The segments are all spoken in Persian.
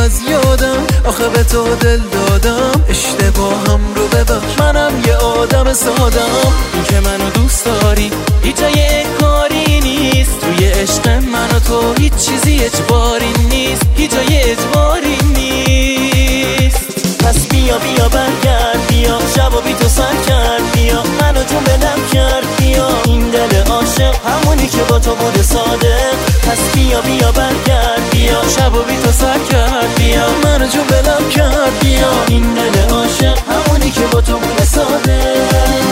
از یادم، آخه به تو دل دادم، اشتباهم رو ببخش، منم یه آدم سادم. این که منو دوست داری هیچ جای کاری نیست، توی عشق من و تو هیچ چیزی اجباری نیست، هیچ جای اجباری نیست. پس بیا بیا برگرد، بیا شب و بی تو سر کرد، بیا منو جون به لب کرد، بیا این دل عاشق همونی که با تو بوده صادق. پس بیا بیا برگرد، بیا شب و بی تو سر کرد، بیا منو جون به لب کرد، بیا این دل عاشق همونی که با تو بوده صادق.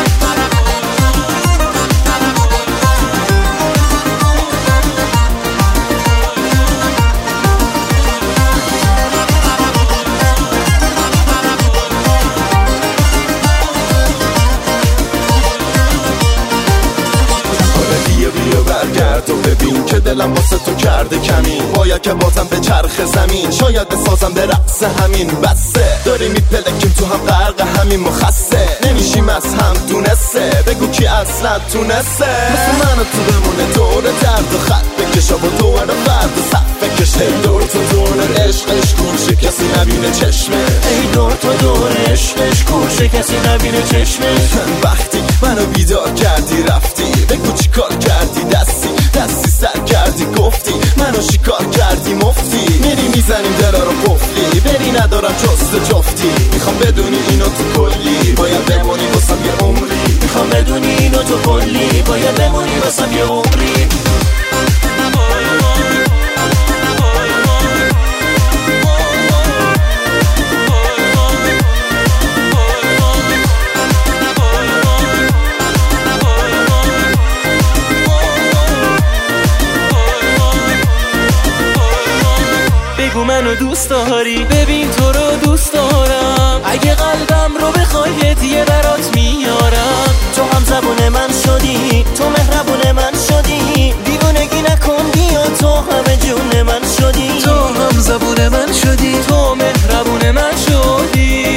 تو ببین که دلم واسه تو کرده کمی، باید که بازم به چرخ زمین، شاید بسازم به رقص همین. بسه داری میپلکیم تو هم غرق همین مخصه، نمیشیم از هم دونسته، بگو کی اصلا تونسته مثل من و تو بمونه دور درد و خط بکشه و دور فرد و صف بکشه. ای دور تو دور عشقش کورشه کسی نبینه چشمه، ای دور تو دور عشقش کورشه کسی نبینه چشمه. وقتی منو بیدار کردی رفتی، بگو چی کار کردی، دستی سر کردی گفتی منو شکار کردی مفتی، میری میزنیم دلا رو قفلی، بری ندارم جست جفتی. میخوام بدونی اینو تو کلی باید بمونی واسم یه عمری، میخوام بدونی اینو تو کلی باید بمونی واسم یه عمری. بگو منو دوست داری، ببین تو رو دوست دارم، اگه قلبم رو بخوای هدیه برات میارم. تو هم زبون من شدی، تو مهربون من شدی، دیوونگی نکن بیا تو همه جون من شدی، تو هم زبون من شدی، تو مهربون من شدی.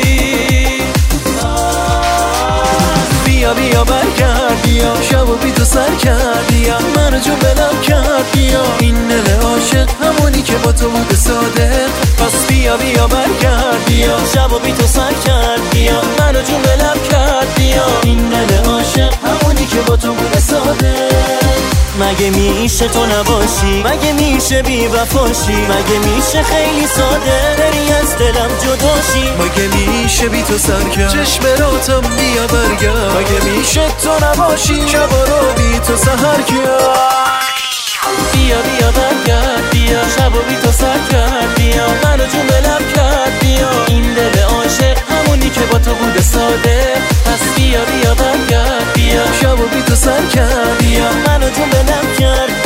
بیا بیا برگرد، بیا شب و بی تو سر کرد، بیا منو جون به لب کرد، بیا این دل عاشق همونی که با تو بوده صادق. پس بیا بیا برگرد، بیا شب و بی تو سر کرد، بیا منو جون به لب کرد، بیا این دل عاشق همونی که با تو بوده صادق. مگه میشه تو نباشی، مگه میشه بی وفاشی، مگه میشه خیلی ساده بری از دلم جداشی، مگه میشه بی تو سر کرد چشم راتم بیا برگرد، مگه میشه تو نباشی شبا رو بی تو سحر کرد. بیا بیا برگرد، بیا شب و بی تو سر کرد، بیا منو جون به لب کرد، بیا این دل عاشق همونی که با تو بوده ساده. پس بیا بیا برگرد، بیا شب و بی تو سر کرد، بیا منو جون به لب کرد.